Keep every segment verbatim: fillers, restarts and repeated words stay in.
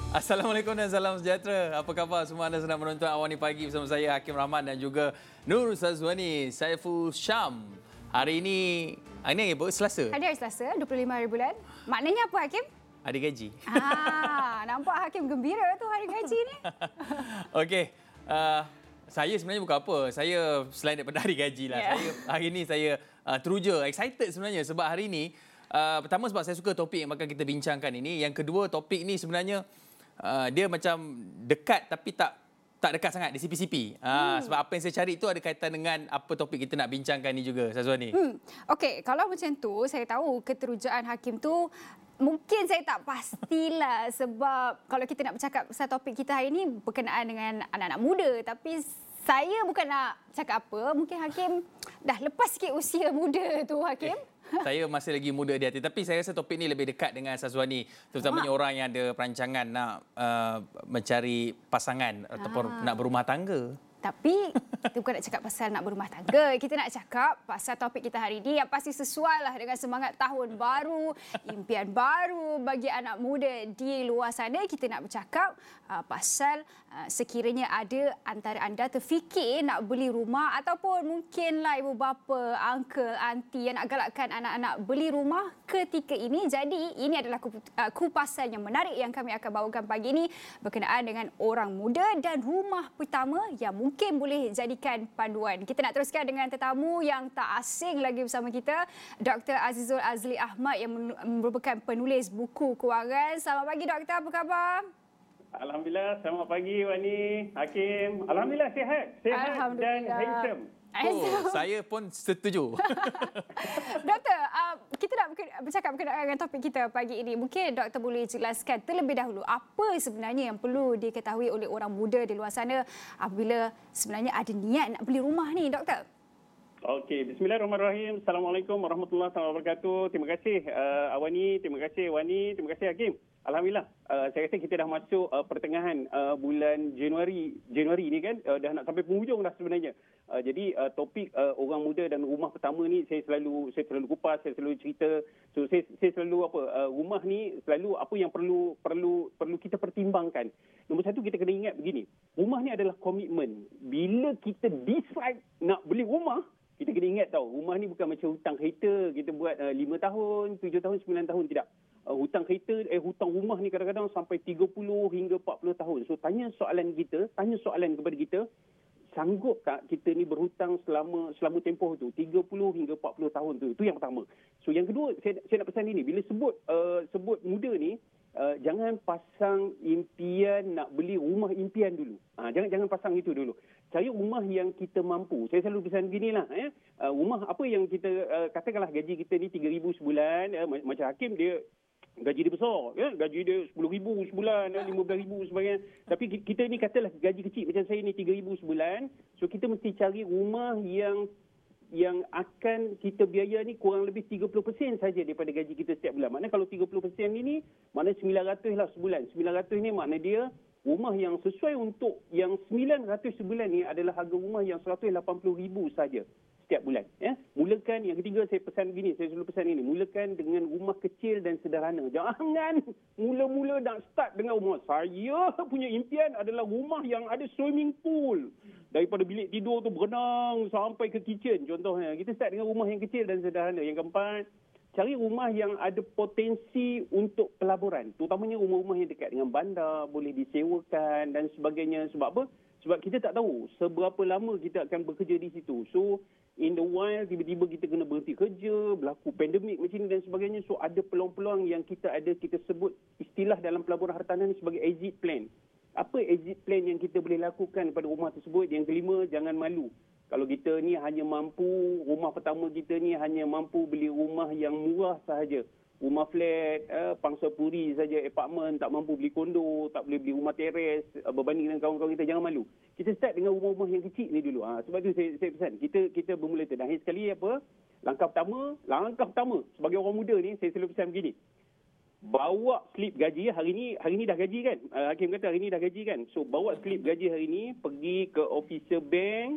Assalamualaikum dan salam sejahtera. Apa khabar semua anda sedang menonton Awani Pagi bersama saya Hakim Rahman dan juga Nur Sazwani, Saiful Syam. Hari ini, hari ini apa? Selasa? Hari Selasa, dua puluh lima hari bulan. Maknanya apa, Hakim? Hari gaji. Ah, nampak Hakim gembira tu hari gaji ni. Okey. Uh, saya sebenarnya bukan apa. Saya selain daripada hari gaji lah. Yeah. Saya hari ini saya uh, teruja, excited sebenarnya sebab hari ini uh, pertama sebab saya suka topik yang bakal kita bincangkan ini. Yang kedua, topik ni sebenarnya Uh, dia macam dekat tapi tak tak dekat sangat, di sipi-sipi. Uh, hmm. Sebab apa yang saya cari itu ada kaitan dengan apa topik kita nak bincangkan ni juga, Sazwani. Hmm. Okey, kalau macam tu, saya tahu keterujaan Hakim tu mungkin saya tak pastilah sebab kalau kita nak bercakap pasal topik kita hari ini berkenaan dengan anak-anak muda, tapi saya bukan nak cakap apa, mungkin Hakim dah lepas sikit usia muda tu, Hakim. Eh. Saya masih lagi muda di hati. Tapi saya rasa topik ni lebih dekat dengan Sazwani. Terutamanya ah. orang yang ada perancangan nak uh, mencari pasangan ah. ataupun nak berumah tangga. Tapi kita bukan nak cakap pasal nak berumah tangga. Kita nak cakap pasal topik kita hari ini yang pasti sesuai lah dengan semangat tahun baru, impian baru bagi anak muda di luar sana. Kita nak bercakap uh, pasal uh, sekiranya ada antara anda terfikir nak beli rumah ataupun mungkinlah ibu bapa, uncle, aunty yang nak galakkan anak-anak beli rumah ketika ini. Jadi ini adalah kupasan yang menarik yang kami akan bawakan pagi ini berkenaan dengan orang muda dan rumah pertama yang mungkin mungkin boleh jadikan panduan. Kita nak teruskan dengan tetamu yang tak asing lagi bersama kita, Doktor Azizul Azli Ahmad yang merupakan penulis buku kewangan. Selamat pagi, Doktor. Apa khabar? Alhamdulillah. Selamat pagi, Wani, Hakim. Alhamdulillah, sihat. Sihat dan handsome. Oh, saya pun setuju. Doktor, uh, kita nak bercakap berkenaan dengan topik kita pagi ini. Mungkin doktor boleh jelaskan terlebih dahulu apa sebenarnya yang perlu diketahui oleh orang muda di luar sana apabila sebenarnya ada niat nak beli rumah ni, doktor? Okey, bismillahirrahmanirrahim. Assalamualaikum warahmatullahi wabarakatuh. Terima kasih uh, Awani, terima kasih Wani, terima kasih Hakim. Alhamdulillah, uh, saya rasa kita dah masuk uh, pertengahan uh, bulan Januari Januari ni kan, uh, dah nak sampai penghujung dah sebenarnya. Uh, jadi uh, topik uh, orang muda dan rumah pertama ni saya selalu saya selalu kupas, saya selalu cerita. So saya, saya selalu apa uh, rumah ni selalu apa yang perlu perlu perlu kita pertimbangkan. Nombor satu, kita kena ingat begini. Rumah ni adalah komitmen. Bila kita decide nak beli rumah, kita kena ingat tau, rumah ni bukan macam hutang kereta kita buat uh, lima tahun, tujuh tahun, sembilan tahun, tidak. Uh, hutang kereta, eh hutang rumah ni kadang-kadang sampai tiga puluh hingga empat puluh tahun. So tanya soalan kita, tanya soalan kepada kita, sanggup tak kita ni berhutang selama selama tempoh tu tiga puluh hingga empat puluh tahun tu. Itu yang pertama. So yang kedua, saya, saya nak pesan ini, bila sebut uh, sebut muda ni, uh, jangan pasang impian nak beli rumah impian dulu. Uh, jangan jangan pasang itu dulu. Cari rumah yang kita mampu. Saya selalu pesan beginilah, ya. Uh, rumah apa yang kita uh, katakanlah gaji kita ni tiga ribu sebulan, uh, macam Hakim dia gaji dia besar, ya, gaji dia sepuluh ribu sebulan, lima belas ribu sebagainya. Tapi kita ni katalah gaji kecil macam saya ni tiga ribu sebulan. So kita mesti cari rumah yang yang akan kita biaya ni kurang lebih tiga puluh peratus saja daripada gaji kita setiap bulan. Maknanya kalau tiga puluh peratus ini, maknanya sembilan ratus lah sebulan. sembilan ratus ni makna dia rumah yang sesuai untuk yang sembilan ratus sebulan ni adalah harga rumah yang seratus lapan puluh ribu saja setiap bulan. Ya. Mulakan, yang ketiga saya pesan begini, saya selalu pesan ini, mulakan dengan rumah kecil dan sederhana. Jangan mula-mula nak start dengan rumah. Saya punya impian adalah rumah yang ada swimming pool. Daripada bilik tidur tu berenang sampai ke kitchen contohnya. Kita start dengan rumah yang kecil dan sederhana. Yang keempat, cari rumah yang ada potensi untuk pelaburan. Terutamanya rumah-rumah yang dekat dengan bandar, boleh disewakan dan sebagainya. Sebab apa? Sebab kita tak tahu seberapa lama kita akan bekerja di situ. So, in the while, tiba-tiba kita kena berhenti kerja, berlaku pandemik macam ni dan sebagainya. So, ada peluang-peluang yang kita ada, kita sebut istilah dalam pelaburan hartanah ni sebagai exit plan. Apa exit plan yang kita boleh lakukan pada rumah tersebut? Yang kelima, jangan malu. Kalau kita ni hanya mampu, rumah pertama kita ni hanya mampu beli rumah yang murah sahaja. Rumah flat, eh, pangsa puri saja, apartmen, tak mampu beli kondo, tak boleh beli rumah teres, eh, berbanding dengan kawan-kawan kita, jangan malu. Kita start dengan rumah-rumah yang kecil ni dulu. Ha, sebab tu saya, saya pesan, kita kita bermula tu. Dan akhir sekali apa? Langkah pertama, langkah pertama sebagai orang muda ni, saya selalu pesan begini. Bawa slip gaji, hari ni hari ni dah gaji kan? Uh, Hakim kata hari ni dah gaji kan? So, bawa slip gaji hari ni, pergi ke officer bank,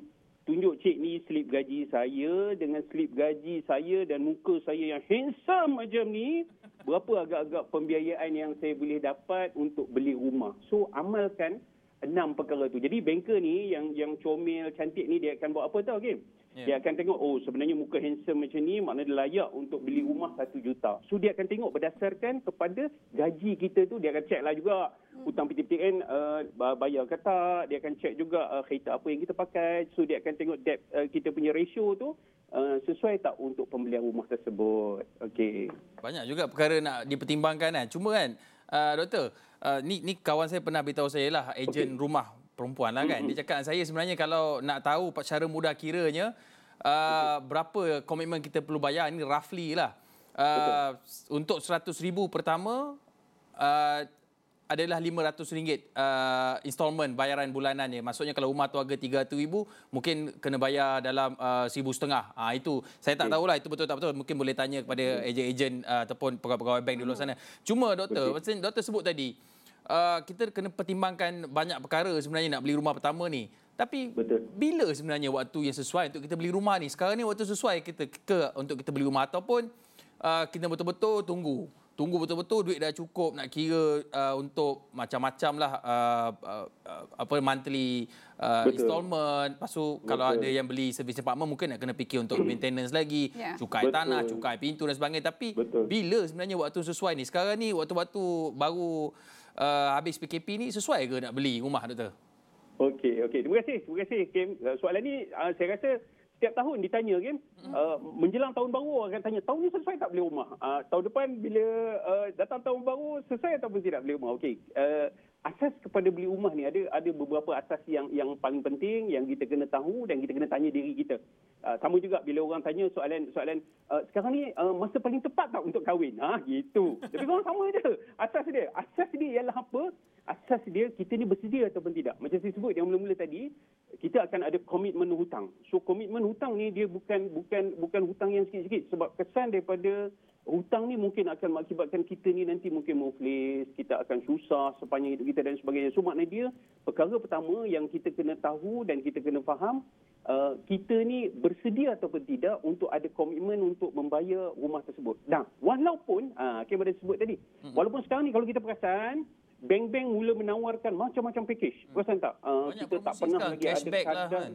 tunjuk cik ni slip gaji saya dengan slip gaji saya dan muka saya yang handsome macam ni, berapa agak-agak pembiayaan yang saya boleh dapat untuk beli rumah. So amalkan enam perkara tu. Jadi banker ni yang yang comel cantik ni dia akan buat apa tau, Kim? Yeah. Dia akan tengok, oh sebenarnya muka handsome macam ni maknanya dia layak untuk beli rumah satu juta. So dia akan tengok berdasarkan kepada gaji kita tu, dia akan check lah juga hutang P T P N uh, bayar ke tak, dia akan check juga uh, kereta apa yang kita pakai. So dia akan tengok debt uh, kita punya ratio tu uh, sesuai tak untuk pembelian rumah tersebut. Okey. Banyak juga perkara nak dipertimbangkan kan. Cuma kan uh, doktor, uh, ni ni kawan saya pernah beritahu saya lah, ejen okay. rumah perempuan lah kan. Dia cakap dengan saya sebenarnya kalau nak tahu secara mudah kiranya uh, berapa komitmen kita perlu bayar, ni roughly lah. Uh, untuk seratus ribu pertama uh, adalah lima ratus ringgit uh, installment bayaran bulanannya. Maksudnya kalau rumah tu harga tiga ratus ribu, mungkin kena bayar dalam uh, seribu setengah. Uh, itu saya tak tahulah itu betul tak betul. Mungkin boleh tanya kepada ejen-ejen uh, ataupun pegawai-pegawai bank di luar sana. Cuma doktor, macam doktor sebut tadi, Uh, kita kena pertimbangkan banyak perkara sebenarnya nak beli rumah pertama ni. Tapi betul. Bila sebenarnya waktu yang sesuai untuk kita beli rumah ni? Sekarang ni waktu sesuai kita ke untuk kita beli rumah ataupun uh, kita betul-betul tunggu. Tunggu betul-betul duit dah cukup nak kira uh, untuk macam-macam lah uh, uh, uh, apa monthly uh, installment. Lepas tu kalau ada yang beli servis apartment mungkin nak kena fikir untuk maintenance lagi, yeah. cukai betul. tanah, cukai pintu dan sebagainya. Tapi betul. bila sebenarnya waktu sesuai ni? Sekarang ni waktu-waktu baru Uh, habis P K P ni sesuai ke nak beli rumah, doktor? Okey, okey. Terima kasih. Terima kasih, Kim. Soalan ni uh, saya rasa setiap tahun ditanya, Kim. Uh, menjelang tahun baru akan tanya, tahun ni sesuai tak beli rumah? Uh, tahun depan bila uh, datang tahun baru, sesuai ataupun tidak beli rumah? Okey. Uh, asas kepada beli rumah ni ada ada beberapa asas yang yang paling penting yang kita kena tahu dan kita kena tanya diri kita. Uh, sama juga bila orang tanya soalan soalan uh, sekarang ni uh, masa paling tepat tak untuk kahwin? Ha gitu. Tapi orang sama je. Asas dia, asas dia ialah apa? Asas dia kita ni bersedia ataupun tidak. Macam saya sebut yang mula-mula tadi, kita akan ada komitmen hutang. So komitmen hutang ni dia bukan bukan bukan hutang yang sikit-sikit, sebab kesan daripada hutang ni mungkin akan mengakibatkan kita ni nanti mungkin muflis, kita akan susah sepanjang hidup kita dan sebagainya. So maknanya dia, perkara pertama yang kita kena tahu dan kita kena faham, uh, kita ni bersedia ataupun tidak untuk ada komitmen untuk membayar rumah tersebut. Nah, walaupun, uh, Kim ada sebut tadi, walaupun sekarang ni kalau kita perasan, bank-bank mula menawarkan macam-macam package. Perasan tak? Uh, kita tak pernah lagi ada kadar. Lah kan?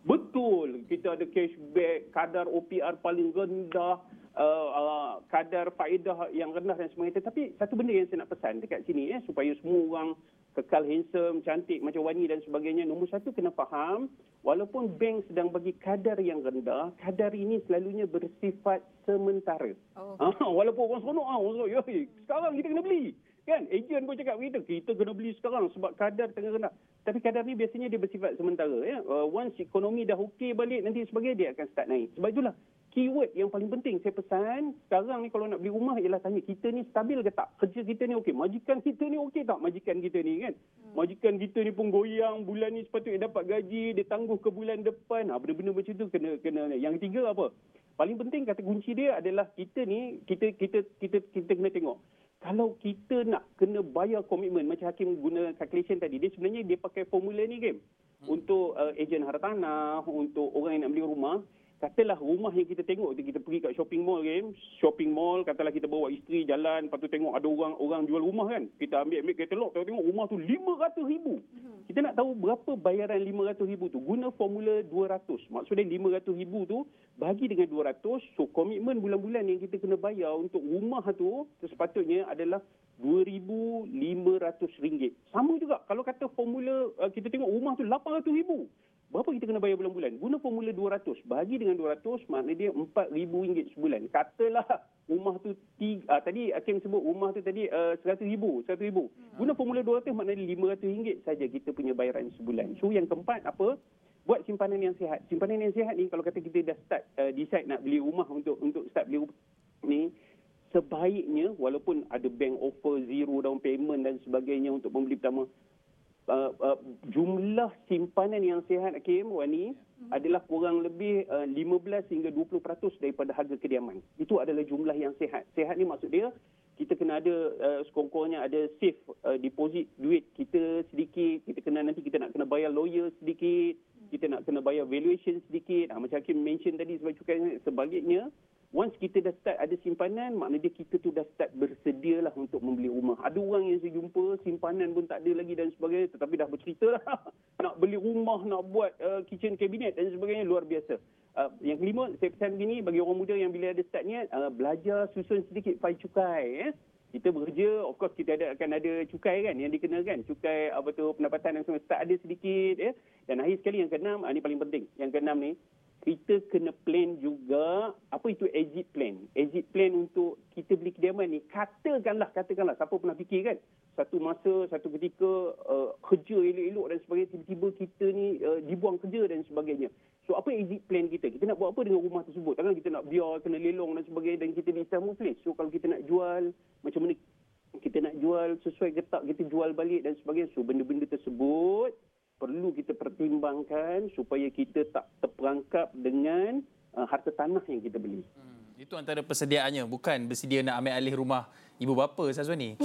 Betul. Kita ada cashback, kadar O P R paling rendah, Uh, uh, kadar faedah yang rendah dan sebagainya. Tapi satu benda yang saya nak pesan dekat sini eh, supaya semua orang kekal handsome, cantik macam Wani dan sebagainya. Nombor satu kena faham, walaupun bank sedang bagi kadar yang rendah, kadar ini selalunya bersifat sementara. Oh. Uh, walaupun orang seronok, ah, orang seronok, yoi, sekarang kita kena beli. Kan? Ejen pun cakap kita, kita kena beli sekarang sebab kadar tengah rendah. Tapi kadar ni biasanya dia bersifat sementara. Ya? Uh, once ekonomi dah okey balik, nanti sebagainya dia akan start naik. Sebab itulah, keyword yang paling penting saya pesan sekarang ni kalau nak beli rumah ialah tanya kita ni stabil ke tak? Kerja kita ni okey? Majikan kita ni okey tak? Majikan kita ni kan? Majikan kita ni pun goyang, bulan ni sepatutnya dapat gaji, dia tangguh ke bulan depan. Ha, benda-benda macam tu kena kena. Yang ketiga apa? Paling penting kata kunci dia adalah kita ni kita kita kita kita kena tengok. Kalau kita nak kena bayar komitmen macam Hakim guna calculation tadi, dia sebenarnya dia pakai formula ni game. Untuk uh, ejen hartanah, untuk orang yang nak beli rumah. Katalah rumah yang kita tengok, kita pergi kat shopping mall game, shopping mall, katalah kita bawa isteri jalan, lepas tu tengok ada orang orang jual rumah kan. Kita ambil-ambil katalog, tengok rumah tu lima ratus ribu. Kita nak tahu berapa bayaran lima ratus ribu tu. Guna formula dua ratus. Maksudnya lima ratus ribu tu bagi dengan dua ratus, so komitmen bulan-bulan yang kita kena bayar untuk rumah tu sepatutnya adalah dua ribu lima ratus ringgit. Sama juga kalau kata formula uh, kita tengok rumah tu lapan ratus ribu. Berapa kita kena bayar bulan-bulan? Guna formula dua ratus. Bagi dengan dua ratus, maknanya dia empat ribu ringgit sebulan. Katalah rumah tu, tiga, uh, tadi Hakim sebut rumah tu tadi uh, seratus ribu. seratus ribu. Guna formula dua ratus, maknanya lima ratus ringgit saja kita punya bayaran sebulan. So yang keempat apa? Buat simpanan yang sihat. Simpanan yang sihat ni kalau kata kita dah start, uh, decide nak beli rumah untuk untuk start beli rumah ni, sebaiknya walaupun ada bank offer zero down payment dan sebagainya untuk pembeli pertama, Uh, uh, jumlah simpanan yang sihat, Hakim, Wani, hmm. adalah kurang lebih uh, lima belas hingga dua puluh peratus daripada harga kediaman. Itu adalah jumlah yang sihat. Sihat ni maksud dia, kita kena ada uh, sekurang-kurangnya ada save uh, deposit duit kita sedikit, kita kena nanti kita nak kena bayar lawyer sedikit, kita nak kena bayar valuation sikit. Ha, macam Hakim mention tadi sebab cukai sebaliknya. Once kita dah start ada simpanan, maknanya kita tu dah start bersedia lah untuk membeli rumah. Ada orang yang saya jumpa, simpanan pun tak ada lagi dan sebagainya, tetapi dah bercerita lah. Nak beli rumah, nak buat uh, kitchen cabinet dan sebagainya, luar biasa. Uh, yang kelima, saya pesan begini, bagi orang muda yang bila ada start niat, uh, belajar susun sedikit file cukai. Eh. Kita bekerja, of course kita ada, akan ada cukai kan, yang dikenakan. Cukai apa tu, pendapatan dan semua, start ada sedikit. Eh. Dan akhir sekali yang keenam, uh, ini paling penting. Yang keenam ni, kita kena plan juga, apa itu exit plan. Exit plan untuk kita beli kediaman ni, katakanlah, katakanlah, siapa pernah fikir kan, satu masa, satu ketika uh, kerja elok-elok dan sebagainya, tiba-tiba kita ni uh, dibuang kerja dan sebagainya. So, apa exit plan kita? Kita nak buat apa dengan rumah tersebut? Takkan kita nak biar, kena lelong dan sebagainya, dan kita di Istanbul place. So, kalau kita nak jual, macam mana kita nak jual sesuai ke tak, kita jual balik dan sebagainya. So, benda-benda tersebut perlu kita pertimbangkan supaya kita tak terperangkap dengan uh, harta tanah yang kita beli. Hmm, itu antara persediaannya, bukan bersedia nak ambil alih rumah ibu bapa, Syazwani.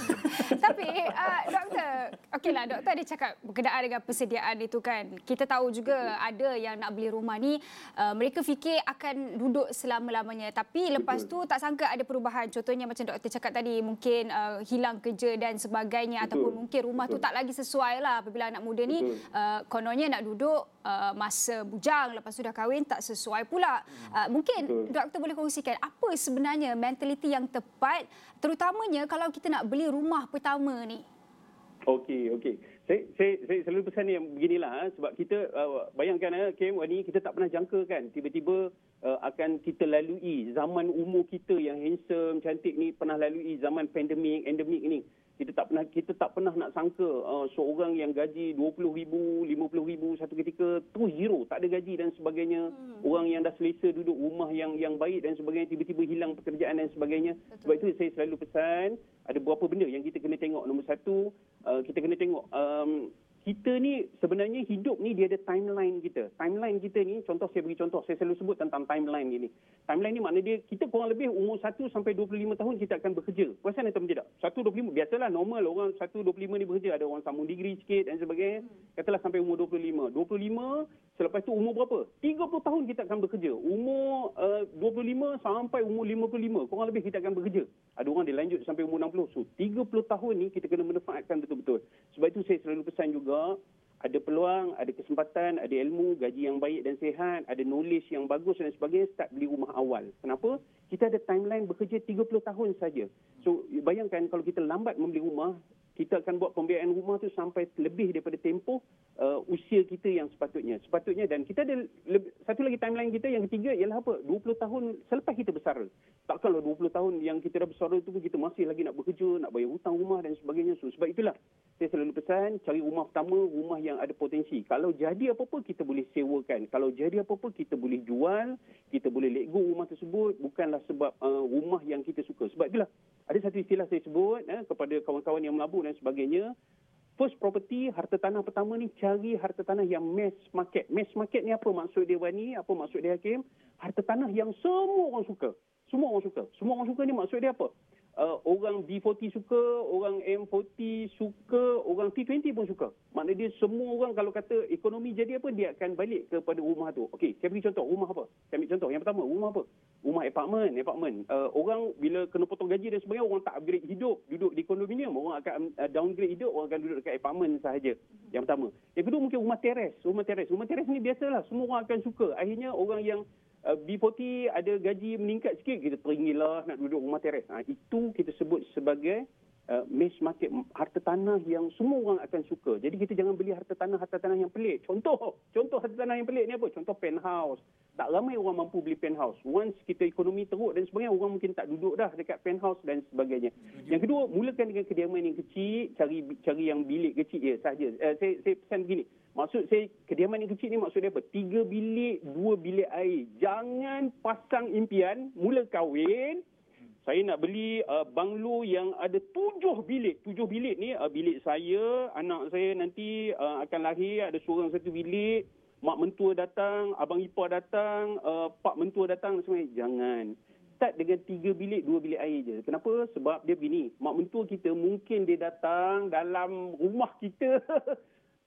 Tapi uh, doktor, okeylah doktor ada cakap berkenaan dengan persediaan itu kan. Kita tahu juga ada yang nak beli rumah ni uh, mereka fikir akan duduk selama-lamanya, tapi lepas tu tak sangka ada perubahan. Contohnya macam doktor cakap tadi, mungkin uh, hilang kerja dan sebagainya. Betul. Ataupun mungkin rumah Betul. tu tak lagi sesuai lah apabila anak muda ni uh, kononnya nak duduk uh, masa bujang, lepas tu dah kahwin tak sesuai pula. Uh, mungkin Betul. doktor boleh kongsikan apa sebenarnya mentaliti yang tepat, terutamanya kalau kita nak beli rumah pertama ni. Okey, okey. Saya, saya, saya selalu pesan yang beginilah, ha, sebab kita, uh, bayangkan, uh, Kim, ni kita tak pernah jangka kan, tiba-tiba uh, akan kita lalui zaman umur kita yang handsome, cantik ni, pernah lalui zaman pandemik, endemik ni. Kita tak pernah kita tak pernah nak sangka uh, seorang yang gaji dua puluh ribu, lima puluh ribu satu ketika terus zero, tak ada gaji dan sebagainya. Hmm. Orang yang dah selesa duduk rumah yang yang baik dan sebagainya, tiba-tiba hilang pekerjaan dan sebagainya. Betul. Sebab itu saya selalu pesan, ada beberapa benda yang kita kena tengok. Nombor satu, uh, kita kena tengok um, kita ni sebenarnya hidup ni dia ada timeline kita. Timeline kita ni, contoh saya bagi contoh, saya selalu sebut tentang timeline ini. Timeline ni makna dia, kita kurang lebih umur satu sampai dua puluh lima tahun kita akan bekerja. Perasan atau tidak? satu dua puluh lima, biasalah normal orang satu dua puluh lima ni bekerja. Ada orang sambung degree sikit dan sebagainya. Katalah sampai umur dua puluh lima. dua puluh lima, selepas tu umur berapa? tiga puluh tahun kita akan bekerja. Umur uh, dua puluh lima sampai umur lima puluh lima, kurang lebih kita akan bekerja. Ada orang dia lanjut sampai umur enam puluh. So, tiga puluh tahun ni kita kena manfaatkan betul-betul. Sebab itu saya selalu pesan juga, ada peluang, ada kesempatan, ada ilmu, gaji yang baik dan sihat, ada knowledge yang bagus dan sebagainya, start beli rumah awal. Kenapa? Kita ada timeline bekerja tiga puluh tahun saja. So, bayangkan kalau kita lambat membeli rumah, kita akan buat pembiayaan rumah tu sampai lebih daripada tempoh uh, usia kita yang sepatutnya. Sepatutnya, dan kita ada lebih, satu lagi timeline kita yang ketiga ialah apa? dua puluh tahun selepas kita bersara. Takkanlah dua puluh tahun yang kita dah bersara tu pun kita masih lagi nak bekerja, nak bayar hutang rumah dan sebagainya. So, sebab itulah saya selalu pesan, cari rumah pertama, rumah yang ada potensi. Kalau jadi apa-apa, kita boleh sewakan. Kalau jadi apa-apa, kita boleh jual, kita boleh let go rumah tersebut, bukanlah sebab uh, rumah yang kita suka. Sebab itulah, ada satu istilah saya sebut eh, kepada kawan-kawan yang melabur dan sebagainya. First property, harta tanah pertama ni, cari harta tanah yang mass market. Mass market ni apa maksud dia, Wani? Apa maksud dia, Hakim? Harta tanah yang semua orang suka. Semua orang suka. Semua orang suka ni maksud dia apa? Uh, orang B empat puluh suka, orang M empat puluh suka, orang T dua puluh pun suka. Maknanya dia semua orang kalau kata ekonomi jadi apa, dia akan balik kepada rumah tu. Okey, saya bagi contoh, rumah apa? Saya ambil contoh. Yang pertama, rumah apa? Rumah apartmen, apartmen. Uh, orang bila kena potong gaji dan sebagainya, orang tak upgrade hidup, duduk di kondominium. Orang akan uh, downgrade hidup, orang akan duduk dekat apartmen sahaja. Yang pertama. Yang kedua mungkin rumah teres. Rumah teres. Rumah teres ni biasalah, semua orang akan suka. Akhirnya orang yang Uh, B empat puluh ada gaji meningkat sikit, kita teringilah nak duduk rumah teres. Ha, itu kita sebut sebagai uh, mass market, harta tanah yang semua orang akan suka. Jadi kita jangan beli harta tanah harta tanah yang pelik. Contoh, contoh harta tanah yang pelik ni apa? Contoh penthouse. Tak ramai orang mampu beli penthouse. Once kita ekonomi teruk dan sebagainya, orang mungkin tak duduk dah dekat penthouse dan sebagainya. Yang kedua, mulakan dengan kediaman yang kecil, cari cari yang bilik kecil ya sahaja. Uh, saya saya pesan begini. Maksud saya, kediaman yang kecil ni maksud dia apa? Tiga bilik, dua bilik air. Jangan pasang impian, mula kahwin, saya nak beli uh, banglo yang ada tujuh bilik. Tujuh bilik ni, uh, bilik saya, anak saya nanti uh, akan lahir, ada seorang satu bilik, mak mentua datang, abang ipar datang, uh, pak mentua datang, semua. Jangan. Start dengan tiga bilik, dua bilik air je. Kenapa? Sebab dia begini, mak mentua kita mungkin dia datang dalam rumah kita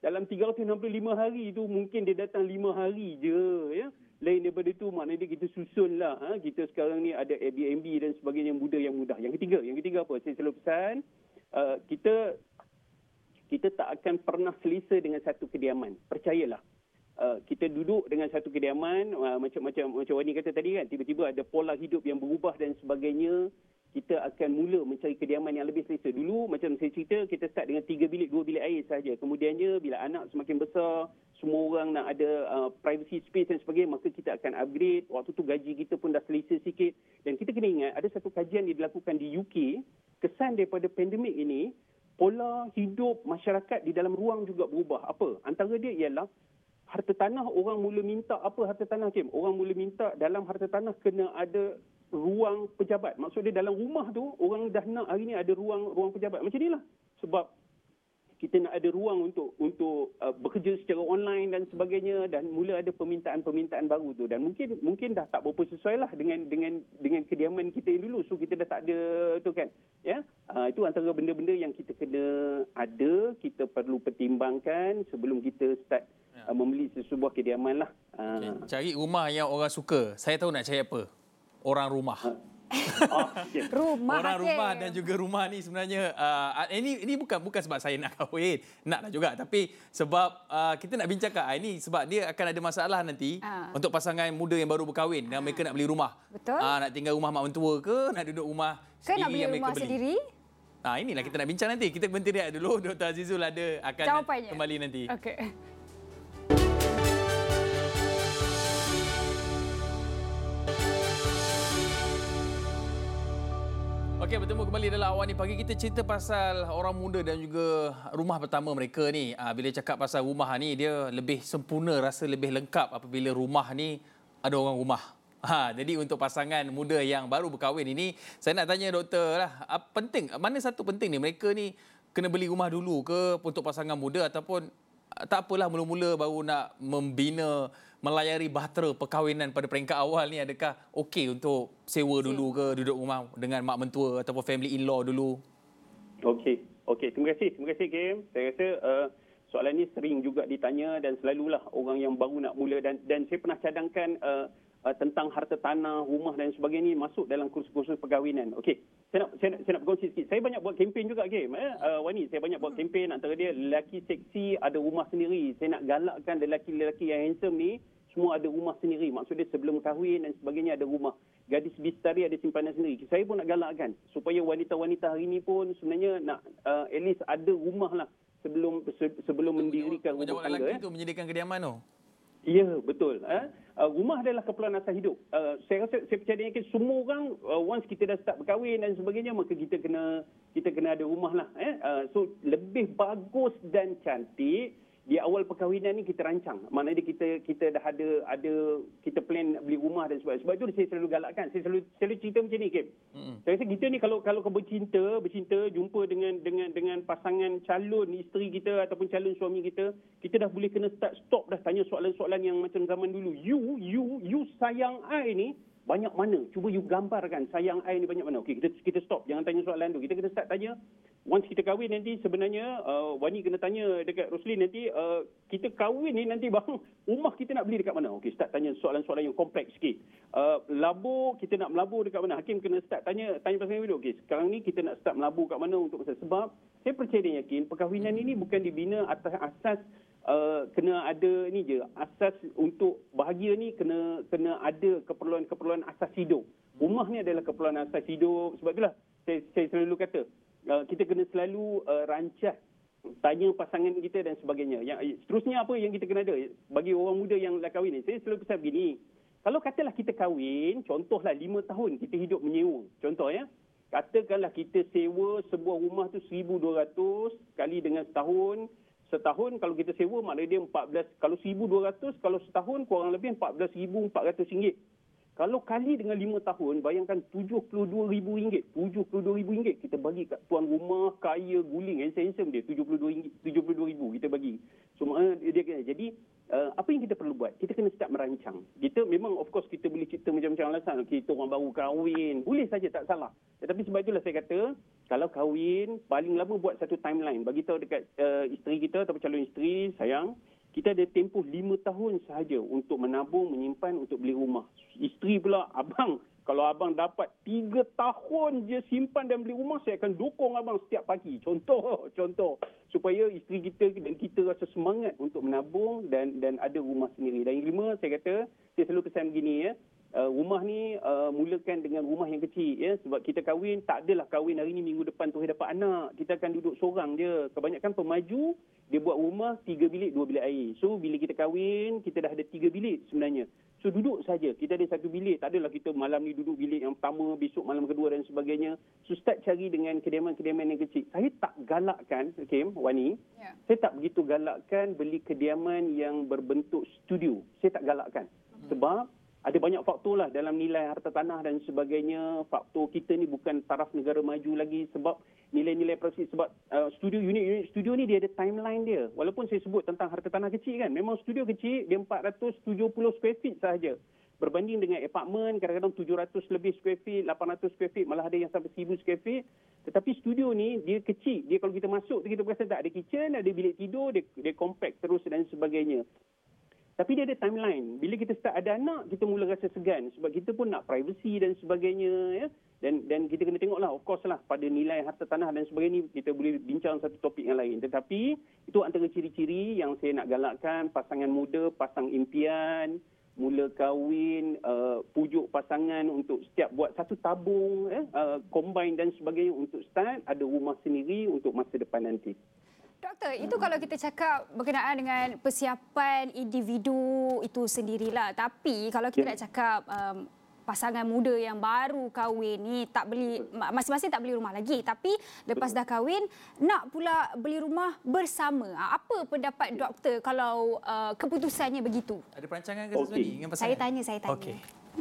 dalam tiga ratus enam puluh lima hari tu mungkin dia datang lima hari je, ya. Lain daripada tu maknanya kita susun lah. Ha? Kita sekarang ni ada Airbnb dan sebagainya, mudah yang mudah. Yang ketiga, yang ketiga apa? Saya selalu pesan, uh, kita kita tak akan pernah selesa dengan satu kediaman. Percayalah. Uh, kita duduk dengan satu kediaman, uh, macam-macam macam Wani kata tadi kan, tiba-tiba ada pola hidup yang berubah dan sebagainya. Kita akan mula mencari kediaman yang lebih selesa. Dulu macam saya cerita, kita start dengan tiga bilik, dua bilik air sahaja. Kemudiannya bila anak semakin besar, semua orang nak ada uh, privacy space dan sebagainya, maka kita akan upgrade. Waktu tu gaji kita pun dah selesa sikit. Dan kita kena ingat, ada satu kajian yang dilakukan di U K, kesan daripada pandemik ini, pola hidup masyarakat di dalam ruang juga berubah. Apa? Antara dia ialah harta tanah, orang mula minta apa harta tanah, Kim? Orang mula minta dalam harta tanah kena ada ruang pejabat. Maksud dia dalam rumah tu, orang dah nak hari ni ada ruang ruang pejabat. Macam inilah. Sebab kita nak ada ruang untuk untuk uh, bekerja secara online dan sebagainya, dan mula ada permintaan-permintaan baru tu, dan mungkin mungkin dah tak berapa sesuai lah dengan dengan dengan kediaman kita yang dulu. So kita dah tak ada tu kan. Ya. Uh, itu antara benda-benda yang kita kena ada, kita perlu pertimbangkan sebelum kita start uh, membeli sesebuah kediaman lah. Uh, okay. Cari rumah yang orang suka. Saya tahu nak cari apa. Orang rumah. Uh, Oh, okay. Rumah orang Hakim. rumah dan juga rumah ni sebenarnya uh, ini ini bukan bukan sebab saya nak kahwin, nak lah juga, tapi sebab uh, kita nak bincangkan uh, ini sebab dia akan ada masalah nanti uh. untuk pasangan muda yang baru berkahwin dan uh. mereka nak beli rumah. Betul. Uh, nak tinggal rumah mak mentua ke, nak duduk rumah ke sendiri nak beli yang rumah mereka beli. sendiri? Ah, inilah kita nak bincang nanti. Kita berhenti rehat dulu. Doktor Azizul ada akan jawapannya kembali nanti. Okey. Okey, bertemu kembali dalam Awal Ni Pagi. Kita cerita pasal orang muda dan juga rumah pertama mereka ni. Bila cakap pasal rumah ni, dia lebih sempurna, rasa lebih lengkap apabila rumah ni ada orang rumah. Ha, jadi untuk pasangan muda yang baru berkahwin ini, saya nak tanya doktor lah, penting, mana satu penting ni? Mereka ni kena beli rumah dulu ke untuk pasangan muda, ataupun tak apalah mula-mula baru nak membina, melayari bahtera perkahwinan pada peringkat awal ni, adakah okey untuk sewa dulu ke, duduk rumah dengan mak mentua ataupun family in-law dulu? Okey, okey. Terima kasih. Terima kasih, Kim. Saya rasa uh, soalan ni sering juga ditanya dan selalulah orang yang baru nak mula, dan dan saya pernah cadangkan uh, uh, tentang harta tanah, rumah dan sebagainya masuk dalam kursus-kursus perkahwinan. Okey. Saya nak saya nak, saya nak berkongsi sikit. Saya banyak buat kempen juga, Kim. Eh? Uh, Wani, saya banyak buat kempen, antara dia lelaki seksi ada rumah sendiri. Saya nak galakkan lelaki-lelaki yang handsome ni semua ada rumah sendiri. Maksud dia sebelum kahwin dan sebagainya ada rumah. Gadis bistari ada simpanan sendiri. Saya pun nak galakkan supaya wanita-wanita hari ini pun sebenarnya nak uh, at least ada rumah lah sebelum se- sebelum mendirikan rumah tangga. Lelaki tu menyediakan kediaman tu. Ya, betul. Eh? Uh, rumah adalah keperluan asas hidup. Uh, saya rasa, saya percaya yakin semua orang, uh, once kita dah start berkahwin dan sebagainya, maka kita kena kita kena ada rumah lah. Eh? Uh, so, lebih bagus dan cantik di awal perkahwinan ni kita rancang. Maknanya kita kita dah ada ada kita plan nak beli rumah dan sebagainya. Sebab itu saya selalu galakkan. Saya selalu selalu cerita macam ni, Kim. Mm-hmm. Saya rasa kita ni kalau kalau kau bercinta, bercinta jumpa dengan dengan dengan pasangan calon isteri kita ataupun calon suami kita, kita dah boleh kena start stop dah tanya soalan-soalan yang macam zaman dulu. You you you sayang I ni banyak mana? Cuba you gambarkan sayang I ni banyak mana. Okey, kita kita stop. Jangan tanya soalan tu. Kita kena start tanya. Once kita kahwin nanti sebenarnya uh, Wani kena tanya dekat Roslin nanti uh, kita kahwin ni nanti bang rumah kita nak beli dekat mana? Okey, start tanya soalan-soalan yang kompleks sikit. Uh, labur, kita nak melabur dekat mana? Hakim kena start tanya tanya pasangan hidup. Okey, sekarang ni kita nak start melabur kat mana untuk pasal sebab saya percaya dan yakin perkahwinan ini bukan dibina atas asas uh, kena ada ni je. Asas untuk bahagia ni kena kena ada keperluan-keperluan asas hidup. Rumah ni adalah keperluan asas hidup. Sebab itulah saya, saya selalu kata Uh, kita kena selalu uh, rancang, tanya pasangan kita dan sebagainya. Yang seterusnya apa yang kita kena ada bagi orang muda yang nak kahwin ni. Saya selalu pesan begini. Kalau katalah kita kahwin, contohlah lima tahun kita hidup menyewa. Contoh ya. Katakanlah kita sewa sebuah rumah tu seribu dua ratus kali dengan setahun. Setahun kalau kita sewa maknanya dia empat belas, kalau seribu dua ratus, kalau setahun kurang lebih empat belas ribu empat ratus ringgit. Kalau kali dengan lima tahun, bayangkan tujuh puluh dua ribu ringgit. tujuh puluh dua ribu ringgit kita bagi kat tuan rumah, kaya, guling, handsome-handsome dia. tujuh puluh dua ribu kita bagi. So, dia, jadi, Uh, apa yang kita perlu buat? Kita kena start merancang. Kita memang of course kita boleh cerita macam-macam alasan. Kita orang baru kahwin. Boleh saja, tak salah. Tetapi sebab itulah saya kata, kalau kahwin, paling lama buat satu timeline. Bagi tahu dekat uh, isteri kita atau calon isteri, sayang, kita ada tempoh lima tahun sahaja untuk menabung, menyimpan untuk beli rumah. Isteri pula, abang, kalau abang dapat tiga tahun je simpan dan beli rumah, saya akan dukung abang setiap pagi. Contoh, contoh. Supaya isteri kita dan kita rasa semangat untuk menabung dan dan ada rumah sendiri. Dan yang kelima, saya kata, saya selalu pesan begini, ya. Uh, rumah ni uh, mulakan dengan rumah yang kecil, ya. Sebab kita kahwin, tak adalah kahwin hari ni minggu depan tu dapat anak. Kita akan duduk seorang je. Kebanyakan pemaju, dia buat rumah tiga bilik, dua bilik air. So, bila kita kahwin, kita dah ada tiga bilik sebenarnya. So, duduk saja. Kita ada satu bilik. Tak adalah kita malam ni duduk bilik yang pertama, besok malam kedua dan sebagainya. So, start cari dengan kediaman-kediaman yang kecil. Saya tak galakkan, Kim, Wani. Yeah. Saya tak begitu galakkan beli kediaman yang berbentuk studio. Saya tak galakkan. Hmm. Sebab ada banyak faktor lah dalam nilai harta tanah dan sebagainya. Faktor kita ni bukan taraf negara maju lagi sebab nilai-nilai property. Sebab uh, studio, unit-unit studio ni dia ada timeline dia. Walaupun saya sebut tentang harta tanah kecil kan. Memang studio kecil dia empat ratus tujuh puluh square feet sahaja. Berbanding dengan apartmen kadang-kadang tujuh ratus lebih square feet, lapan ratus square feet, malah ada yang sampai seribu square feet. Tetapi studio ni dia kecil. Dia kalau kita masuk, kita berasa tak ada kitchen, ada bilik tidur, dia, dia compact terus dan sebagainya. Tapi dia ada timeline. Bila kita start ada anak, kita mula rasa segan. Sebab kita pun nak privacy dan sebagainya. Ya? Dan dan kita kena tengoklah, of course lah, pada nilai harta tanah dan sebagainya, kita boleh bincang satu topik yang lain. Tetapi, itu antara ciri-ciri yang saya nak galakkan, pasangan muda, pasang impian, mula kahwin, uh, pujuk pasangan untuk setiap buat satu tabung, eh, uh, combine dan sebagainya untuk start, ada rumah sendiri untuk masa depan nanti. Doktor, itu kalau kita cakap berkenaan dengan persiapan individu itu sendirilah. Tapi kalau kita yeah. nak cakap um, pasangan muda yang baru kahwin ni tak beli, masing-masing tak beli rumah lagi. Tapi lepas dah kahwin, nak pula beli rumah bersama. Apa pendapat doktor kalau uh, keputusannya begitu? Ada perancangan ke sesuatu okay. dengan pasangan? Saya tanya, saya tanya. Okey.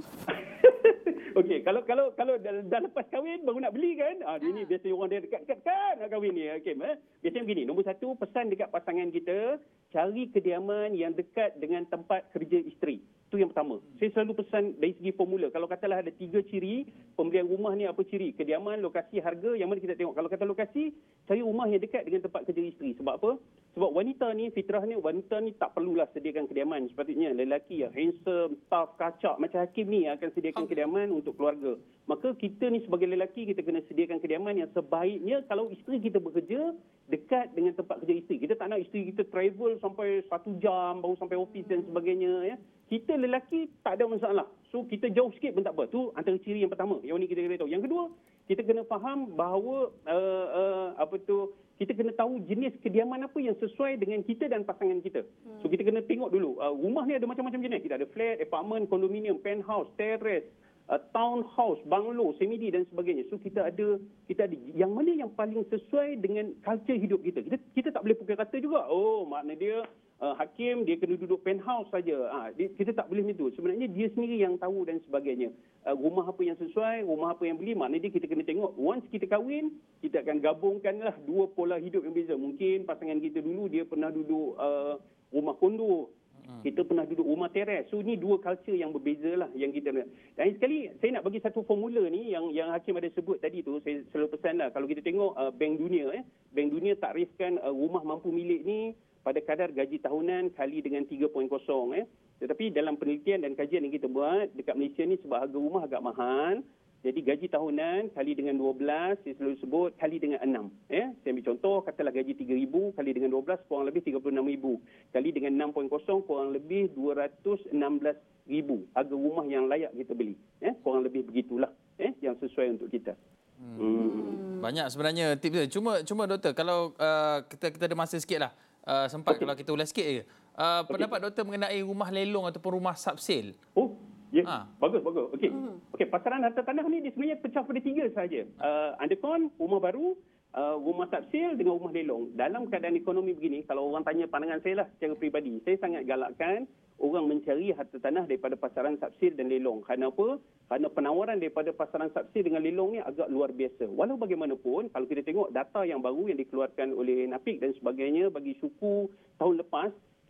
Okey, kalau kalau kalau dah, dah lepas kahwin baru nak beli kan? Ah, ha. Ini biasa orang dia dekat-dekat nak kahwin ni. Okey, eh? Biasanya begini, nombor satu, pesan dekat pasangan kita, cari kediaman yang dekat dengan tempat kerja isteri. Itu yang pertama. Saya selalu pesan dari segi formula. Kalau katalah ada tiga ciri, pembelian rumah ni apa ciri? Kediaman, lokasi, harga, yang mana kita tengok. Kalau kata lokasi, cari rumah yang dekat dengan tempat kerja isteri. Sebab apa? Sebab wanita ni, fitrahnya wanita ni tak perlulah sediakan kediaman. Sepatutnya lelaki yang handsome, tough, kacak macam Hakim ni akan sediakan kediaman untuk keluarga. Maka kita ni sebagai lelaki, kita kena sediakan kediaman yang sebaiknya kalau isteri kita bekerja, dekat dengan tempat kerja isteri. Kita tak nak isteri kita travel sampai satu jam, baru sampai office dan sebagainya. Ya. Kita lelaki tak ada masalah. So kita jauh sikit pun tak apa. Tu antara ciri yang pertama. Yang ni kita kena tahu. Yang kedua, kita kena faham bahawa uh, uh, apa tu kita kena tahu jenis kediaman apa yang sesuai dengan kita dan pasangan kita. So kita kena tengok dulu. Uh, rumah ni ada macam-macam jenis. Kita ada flat, apartment, kondominium, penthouse, terrace, uh, townhouse, bungalow, semi-D dan sebagainya. So kita ada kita ada yang mana yang paling sesuai dengan culture hidup kita. Kita kita tak boleh pukul kata juga. Oh, makna dia uh, Hakim dia kena duduk penthouse saja. Ah, ha, kita tak boleh macam tu. Sebenarnya dia sendiri yang tahu dan sebagainya. Uh, rumah apa yang sesuai, rumah apa yang beli, maknanya dia kita kena tengok. Once kita kahwin, kita akan gabungkanlah dua pola hidup yang berbeza. Mungkin pasangan kita dulu dia pernah duduk uh, rumah kondo. Kita pernah duduk rumah teres. So ni dua culture yang berbeza lah yang kita nak. Dan sekali saya nak bagi satu formula ni yang yang Hakim ada sebut tadi tu, saya selalu pesan lah. Kalau kita tengok uh, Bank Dunia, eh, Bank Dunia takrifkan uh, rumah mampu milik ni pada kadar gaji tahunan kali dengan tiga perpuluhan kosong. Eh. Tetapi dalam penelitian dan kajian yang kita buat dekat Malaysia ni sebab harga rumah agak mahal. Jadi gaji tahunan kali dengan dua belas, saya selalu sebut kali dengan enam. Eh? Saya ambil contoh, katalah gaji tiga ribu kali dengan dua belas, kurang lebih tiga puluh enam ribu. Kali dengan enam perpuluhan kosong, kurang lebih dua ratus enam belas ribu. Harga rumah yang layak kita beli. Eh? Kurang lebih begitulah eh? yang sesuai untuk kita. Hmm. Hmm. Banyak sebenarnya tips dia. Cuma, cuma doktor, kalau uh, kita, kita ada masa sikit lah. Uh, sempat okay. Kalau kita ulas sikit je. Uh, okay. Pendapat doktor mengenai rumah lelong ataupun rumah subsale. Oh. Ya, ha. bagus, bagus. Okey. Hmm. Okey, pasaran harta tanah ni dia sebenarnya pecah pada tiga sahaja. Uh, undercon, rumah baru, uh, rumah subsale dengan rumah lelong. Dalam keadaan ekonomi begini, kalau orang tanya pandangan saya lah secara peribadi, saya sangat galakkan orang mencari harta tanah daripada pasaran subsale dan lelong. Kerana apa? Kerana penawaran daripada pasaran subsale dengan lelong ni agak luar biasa. Walau bagaimanapun, kalau kita tengok data yang baru yang dikeluarkan oleh Napik dan sebagainya bagi suku tahun lepas,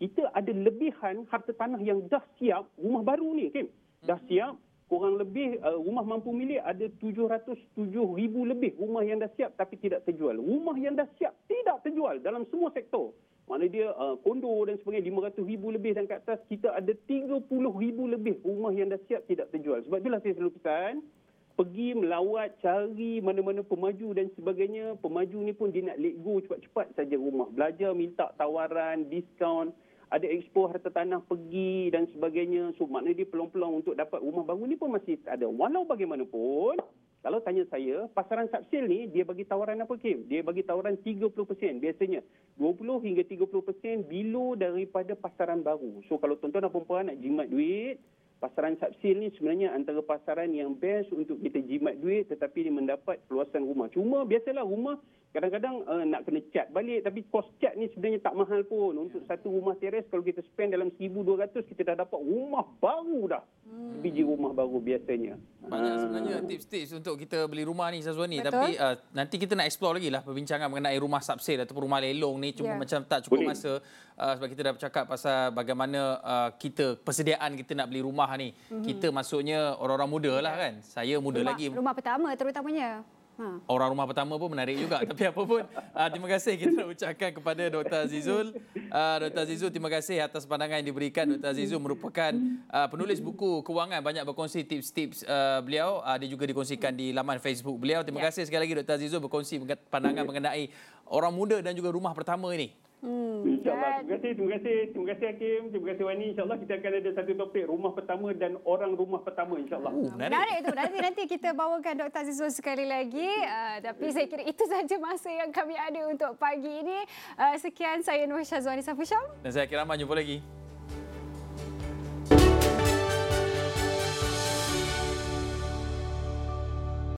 kita ada lebihan harta tanah yang dah siap, rumah baru ni, Kim. Dah siap, kurang lebih uh, rumah mampu milik ada tujuh ratus tujuh ribu lebih rumah yang dah siap tapi tidak terjual. Rumah yang dah siap tidak terjual dalam semua sektor. Maknanya dia uh, kondo dan sebagainya lima ratus ribu lebih dan ke atas, kita ada tiga puluh ribu lebih rumah yang dah siap tidak terjual. Sebab itulah saya selalu pesan, pergi melawat, cari mana-mana pemaju dan sebagainya. Pemaju ni pun dia nak let go cepat-cepat saja rumah. Belajar minta tawaran, diskaun, ada expo harta tanah pergi dan sebagainya. So maknanya dia peluang-peluang untuk dapat rumah baru ni pun masih ada. Walau bagaimanapun, kalau tanya saya, pasaran subsil ni dia bagi tawaran apa, Kim? Dia bagi tawaran tiga puluh peratus biasanya. dua puluh hingga tiga puluh peratus below daripada pasaran baru. So kalau tuan-tuan dan puan-puan nak jimat duit, pasaran subsil ni sebenarnya antara pasaran yang best untuk kita jimat duit tetapi dia mendapat peluasan rumah. Cuma biasalah rumah kadang-kadang uh, nak kena cat balik, tapi kos cat ni sebenarnya tak mahal pun. Untuk satu rumah teres kalau kita spend dalam seribu dua ratus kita dah dapat rumah baru dah. Hmm. Biji rumah baru biasanya. Banyak sebenarnya tips-tips untuk kita beli rumah ni, Syazwani. Tapi uh, nanti kita nak explore lagi lah perbincangan mengenai rumah subsil ataupun rumah lelong ni. Cuma yeah. macam tak cukup Boleh. masa uh, sebab kita dah bercakap pasal bagaimana uh, kita, persediaan kita nak beli rumah ni. Mm-hmm. Kita maksudnya orang-orang muda lah kan. Saya muda rumah, lagi. Rumah pertama terutamanya. Ha. Orang rumah pertama pun menarik juga. Tapi apa pun, uh, terima kasih kita nak ucapkan kepada Doktor Azizul. Uh, Doktor Azizul, terima kasih atas pandangan yang diberikan. Doktor Azizul merupakan uh, penulis buku kewangan, banyak berkongsi tips-tips uh, beliau. Uh, dia juga dikongsikan di laman Facebook beliau. Terima ya. kasih sekali lagi Doktor Azizul berkongsi pandangan mengenai orang muda dan juga rumah pertama ini. Hmm, InsyaAllah. Terima kasih, terima kasih. Terima kasih Hakim, terima kasih Wani. InsyaAllah kita akan ada satu topik rumah pertama dan orang rumah pertama insyaAllah. Uh, menarik itu. Nanti nanti kita bawakan Doktor Azizul sekali lagi. Uh, tapi saya kira itu saja masa yang kami ada untuk pagi ini. Uh, sekian, saya Nur Syazwani Safusyam. Dan saya Kiraman, jumpa lagi.